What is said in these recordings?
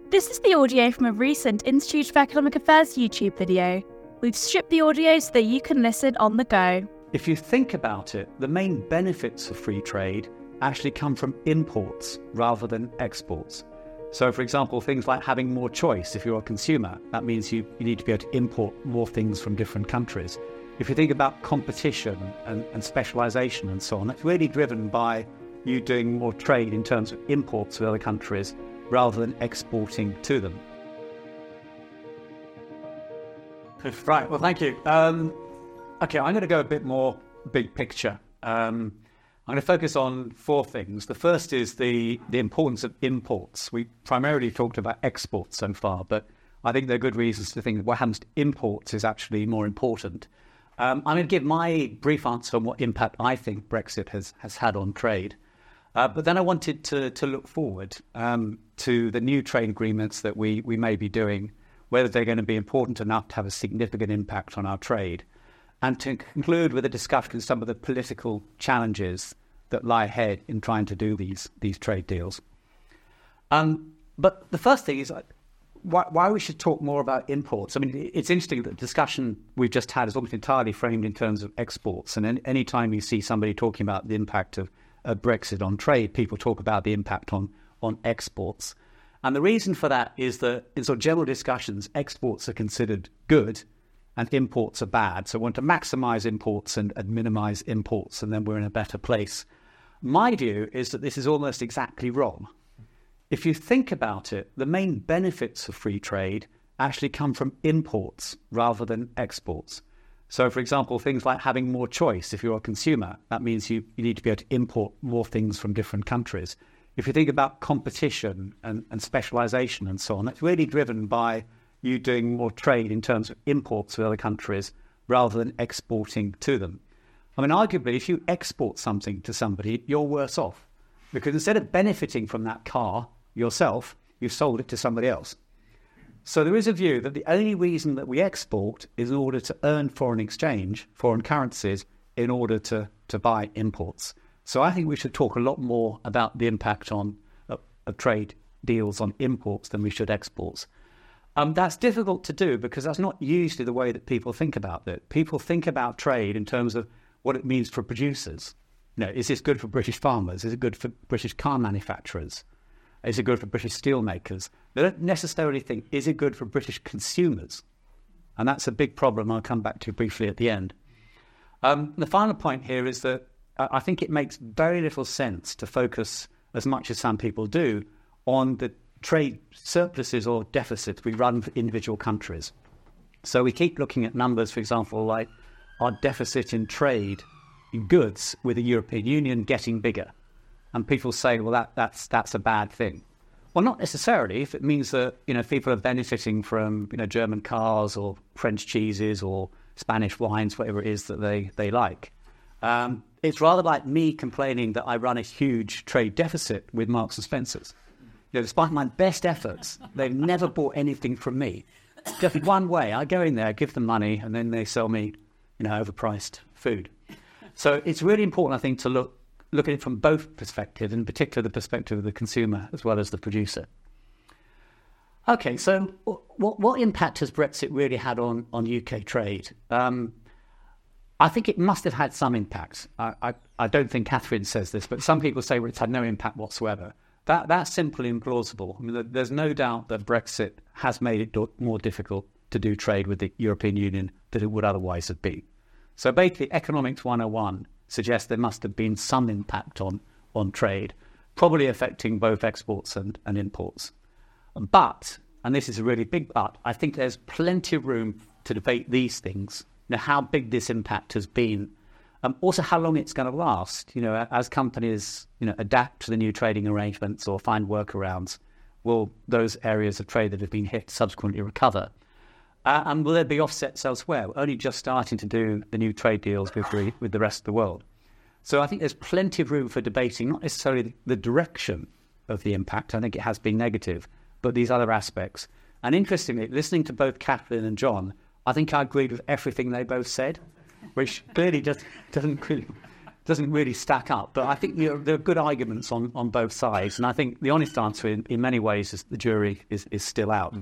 This is the audio from a recent Institute of Economic Affairs YouTube video. We've stripped the audio so that you can listen on the go. If you think about it, the main benefits of free trade actually come from imports rather than exports. So, for example, things like having more choice. If you're a consumer, that means you need to be able to import more things from different countries. If you think about competition and specialisation and so on, it's really driven by you doing more trade in terms of imports with other countries rather than exporting to them. Right, well, thank you. Okay, I'm going to go a bit more big picture. I'm going to focus on four things. The first is the importance of imports. We primarily talked about exports so far, but I think there are good reasons to think that what happens to imports is actually more important. I'm going to give my brief answer on what impact I think Brexit has had on trade. But then I wanted to look forward to the new trade agreements that we may be doing, whether they're going to be important enough to have a significant impact on our trade, and to conclude with a discussion of some of the political challenges that lie ahead in trying to do these trade deals. But the first thing is why we should talk more about imports. I mean, it's interesting that the discussion we've just had is almost entirely framed in terms of exports, and any time you see somebody talking about the impact of Brexit on trade, people talk about the impact on exports. And the reason for that is that in sort of general discussions, exports are considered good and imports are bad. So we want to maximise imports and minimise imports, and then we're in a better place. My view is that this is almost exactly wrong. If you think about it, the main benefits of free trade actually come from imports rather than exports. So, for example, things like having more choice. If you're a consumer, that means you need to be able to import more things from different countries. If you think about competition and specialisation and so on, it's really driven by you doing more trade in terms of imports with other countries rather than exporting to them. I mean, arguably, if you export something to somebody, you're worse off, because instead of benefiting from that car yourself, you've sold it to somebody else. So there is a view that the only reason that we export is in order to earn foreign exchange, foreign currencies, in order to buy imports. So I think we should talk a lot more about the impact of trade deals on imports than we should exports. That's difficult to do because that's not usually the way that people think about it. People think about trade in terms of what it means for producers. You know, is this good for British farmers? Is it good for British car manufacturers? Is it good for British steelmakers? They don't necessarily think, is it good for British consumers? And that's a big problem I'll come back to briefly at the end. The final point here is that I think it makes very little sense to focus, as much as some people do, on the trade surpluses or deficits we run for individual countries. So we keep looking at numbers, for example, like our deficit in trade in goods with the European Union getting bigger. And people say, well, that's a bad thing. Well, not necessarily, if it means that, you know, people are benefiting from, you know, German cars or French cheeses or Spanish wines, whatever it is that they like. It's rather like me complaining that I run a huge trade deficit with Marks and Spencer's. You know, despite my best efforts, they've never bought anything from me. Just one way, I go in there, give them money, and then they sell me, you know, overpriced food. So it's really important, I think, to look at it from both perspectives, in particular the perspective of the consumer as well as the producer. Okay, so what impact has Brexit really had on UK trade? I think it must have had some impact. I don't think Catherine says this, but some people say, well, it's had no impact whatsoever. That's simply implausible. I mean, there's no doubt that Brexit has made it more difficult to do trade with the European Union than it would otherwise have been. So basically, Economics 101 suggests there must have been some impact on trade, probably affecting both exports and imports. But, and this is a really big but, I think there's plenty of room to debate these things. You know, how big this impact has been, also how long it's going to last. You know, as companies, you know, adapt to the new trading arrangements or find workarounds, will those areas of trade that have been hit subsequently recover? And will there be offsets elsewhere? We're only just starting to do the new trade deals with the rest of the world. So I think there's plenty of room for debating, not necessarily the direction of the impact. I think it has been negative, but these other aspects. And interestingly, listening to both Catherine and John, I think I agreed with everything they both said, which clearly doesn't really doesn't really stack up. But I think there are good arguments on both sides. And I think the honest answer in many ways is the jury is still out.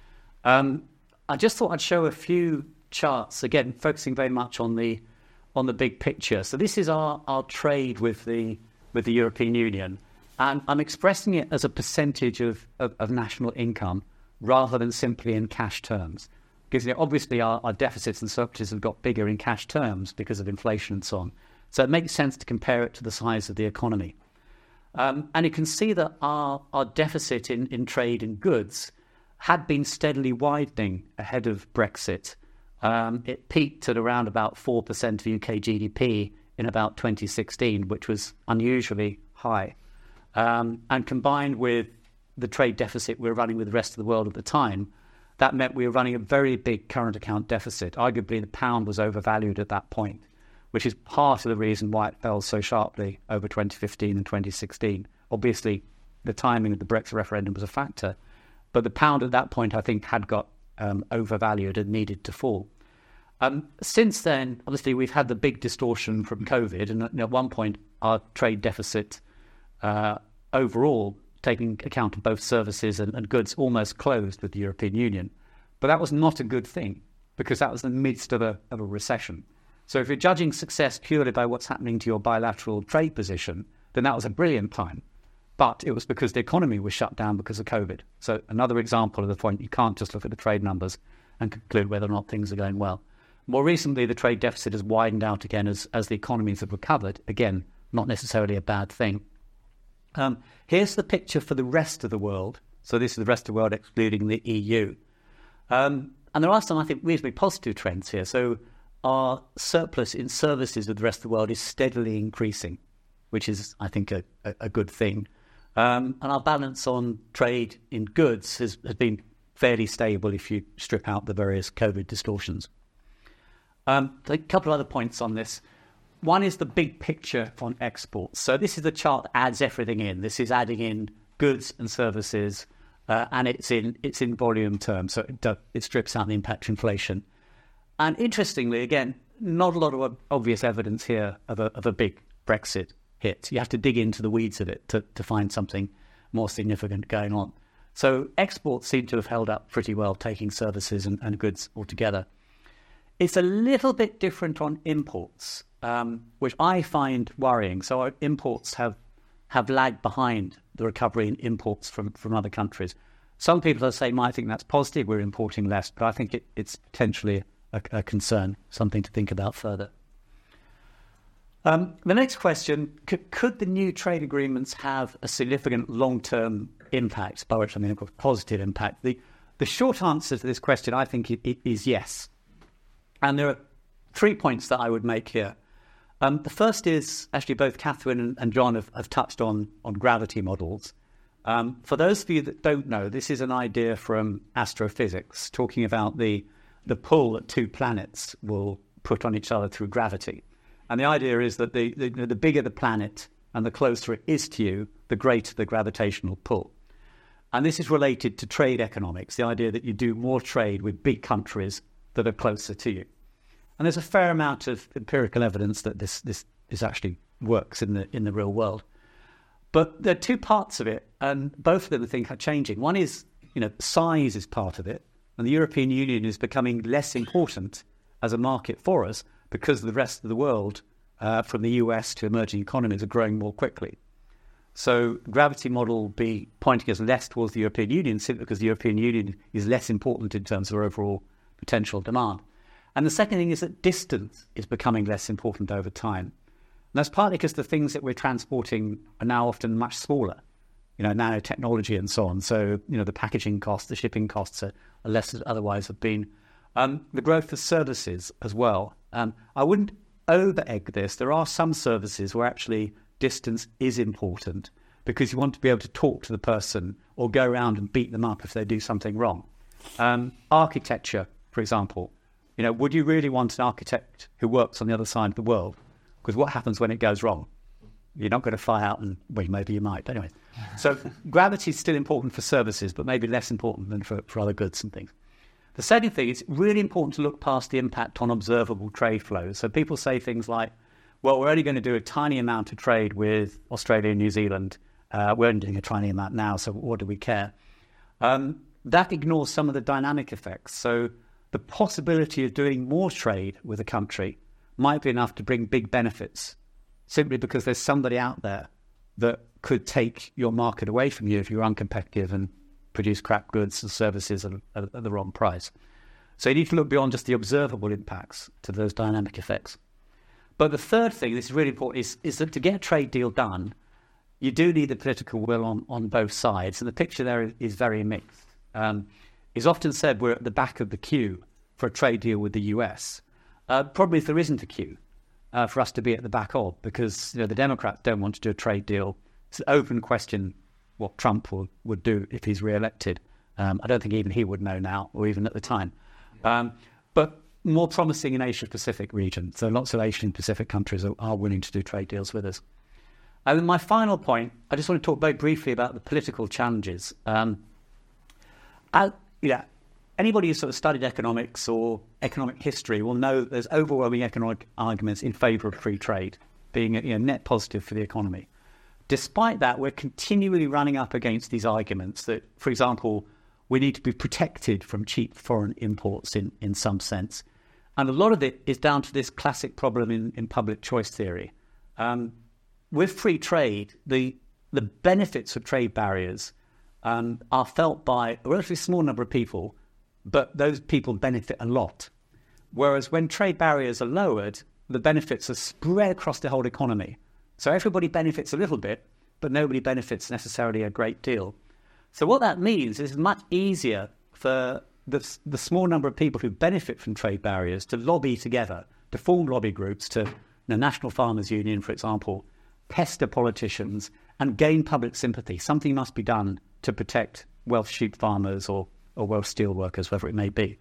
I just thought I'd show a few charts, again, focusing very much on the big picture. So this is our trade with the European Union. And I'm expressing it as a percentage of national income rather than simply in cash terms. Because obviously our deficits and surpluses have got bigger in cash terms because of inflation and so on. So it makes sense to compare it to the size of the economy. And you can see that our deficit in trade in goods had been steadily widening ahead of Brexit. It peaked at around about 4% of UK GDP in about 2016, which was unusually high. And combined with the trade deficit we were running with the rest of the world at the time, that meant we were running a very big current account deficit. Arguably, the pound was overvalued at that point, which is part of the reason why it fell so sharply over 2015 and 2016. Obviously, the timing of the Brexit referendum was a factor, but the pound at that point, I think, had got overvalued and needed to fall. Since then, obviously, we've had the big distortion from COVID, and at one point, our trade deficit overall, taking account of both services and goods, almost closed with the European Union. But that was not a good thing, because that was in the midst of a recession. So if you're judging success purely by what's happening to your bilateral trade position, then that was a brilliant time. But it was because the economy was shut down because of COVID. So another example of the point, you can't just look at the trade numbers and conclude whether or not things are going well. More recently, the trade deficit has widened out again as the economies have recovered. Again, not necessarily a bad thing. Here's the picture for the rest of the world. So this is the rest of the world excluding the EU. And there are some, I think, reasonably positive trends here. So our surplus in services with the rest of the world is steadily increasing, which is, I think, a good thing. And our balance on trade in goods has been fairly stable if you strip out the various COVID distortions. So a couple of other points on this. One is the big picture on exports. So this is the chart that adds everything in. This is adding in goods and services, and it's in volume terms. So it strips out the impact of inflation. And interestingly, again, not a lot of obvious evidence here of a big Brexit hit. You have to dig into the weeds of it to find something more significant going on. So exports seem to have held up pretty well, taking services and goods altogether. It's a little bit different on imports, which I find worrying. So our imports have lagged behind the recovery in imports from other countries. Some people are saying, I think that's positive, we're importing less, but I think it's potentially a concern, something to think about further. The next question, could the new trade agreements have a significant long-term impact, by which I mean a positive impact? The short answer to this question, I think, is yes. And there are 3 points that I would make here. The first is, actually both Catherine and John have touched on gravity models. For those of you that don't know, this is an idea from astrophysics, talking about the pull that two planets will put on each other through gravity. And the idea is that the bigger the planet and the closer it is to you, the greater the gravitational pull. And this is related to trade economics, the idea that you do more trade with big countries that are closer to you. And there's a fair amount of empirical evidence that this actually works in the real world. But there are two parts of it, and both of them I think are changing. One is, size is part of it, and the European Union is becoming less important as a market for us because the rest of the world, from the US to emerging economies, are growing more quickly. So the gravity model will be pointing us less towards the European Union simply because the European Union is less important in terms of our overall potential demand. And the second thing is that distance is becoming less important over time. And that's partly because the things that we're transporting are now often much smaller, nanotechnology and so on. So, the packaging costs, the shipping costs are less than otherwise have been. The growth of services as well. I wouldn't over-egg this. There are some services where actually distance is important because you want to be able to talk to the person or go around and beat them up if they do something wrong. Architecture, for example. Would you really want an architect who works on the other side of the world? Because what happens when it goes wrong? You're not going to fly out and, well, maybe you might. Anyway, so gravity is still important for services, but maybe less important than for other goods and things. The second thing is really important to look past the impact on observable trade flows. So people say things like, well, we're only going to do a tiny amount of trade with Australia and New Zealand. We're only doing a tiny amount now, so what do we care? That ignores some of the dynamic effects. So the possibility of doing more trade with a country might be enough to bring big benefits, simply because there's somebody out there that could take your market away from you if you're uncompetitive and produce crap goods and services at the wrong price. So you need to look beyond just the observable impacts to those dynamic effects. But the third thing, this is really important, is that to get a trade deal done, you do need the political will on both sides. And the picture there is very mixed. It's often said we're at the back of the queue for a trade deal with the US. Probably there isn't a queue for us to be at the back of, because the Democrats don't want to do a trade deal. It's an open question what Trump would do if he's re-elected. I don't think even he would know now, or even at the time. But more promising in Asia-Pacific region. So lots of Asian-Pacific countries are willing to do trade deals with us. And then my final point, I just want to talk very briefly about the political challenges. Anybody who's sort of studied economics or economic history will know that there's overwhelming economic arguments in favour of free trade, being a net positive for the economy. Despite that, we're continually running up against these arguments that, for example, we need to be protected from cheap foreign imports in some sense. And a lot of it is down to this classic problem in public choice theory. With free trade, the benefits of trade barriers are felt by a relatively small number of people, but those people benefit a lot. Whereas when trade barriers are lowered, the benefits are spread across the whole economy. So everybody benefits a little bit, but nobody benefits necessarily a great deal. So what that means is it's much easier for the small number of people who benefit from trade barriers to lobby together, to form lobby groups, to National Farmers Union, for example, pester politicians and gain public sympathy. Something must be done to protect Welsh sheep farmers or Welsh steel workers, whatever it may be.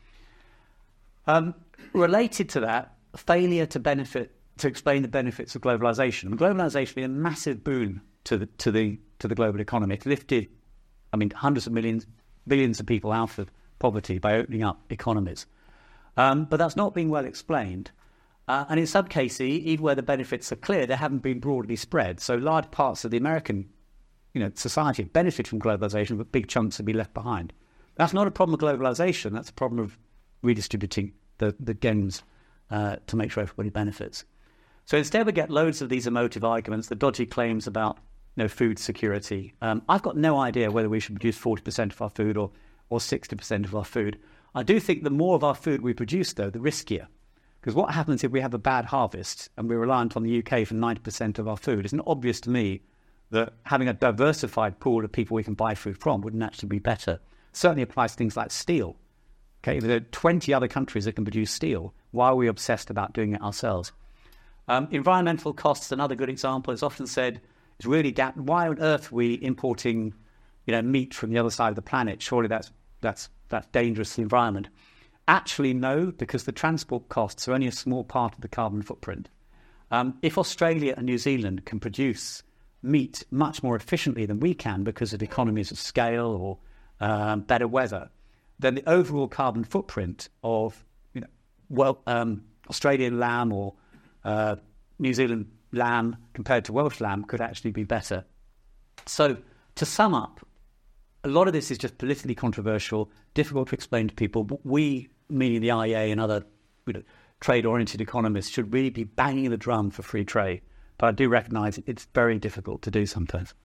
Related to that, failure to explain the benefits of globalization. And globalization has been a massive boon to the global economy. It lifted, hundreds of millions, billions of people out of poverty by opening up economies. But that's not been well explained. And in some cases, even where the benefits are clear, they haven't been broadly spread. So large parts of the American society benefit from globalization, but big chunks have been left behind. That's not a problem of globalization. That's a problem of redistributing the gains to make sure everybody benefits. So instead we get loads of these emotive arguments, the dodgy claims about food security. I've got no idea whether we should produce 40% of our food or 60% of our food. I do think the more of our food we produce, though, the riskier. Because what happens if we have a bad harvest and we're reliant on the UK for 90% of our food? It's not obvious to me that having a diversified pool of people we can buy food from wouldn't actually be better. Certainly applies to things like steel. Okay, there are 20 other countries that can produce steel. Why are we obsessed about doing it ourselves? Environmental costs, another good example. It's often said, it's really why on earth are we importing meat from the other side of the planet? Surely that's dangerous to the environment. Actually, no, because the transport costs are only a small part of the carbon footprint. If Australia and New Zealand can produce meat much more efficiently than we can because of economies of scale or better weather, then the overall carbon footprint of Australian lamb or New Zealand lamb compared to Welsh lamb could actually be better. So to sum up, a lot of this is just politically controversial, difficult to explain to people. But we, meaning the IEA and other trade-oriented economists, should really be banging the drum for free trade. But I do recognise it's very difficult to do sometimes.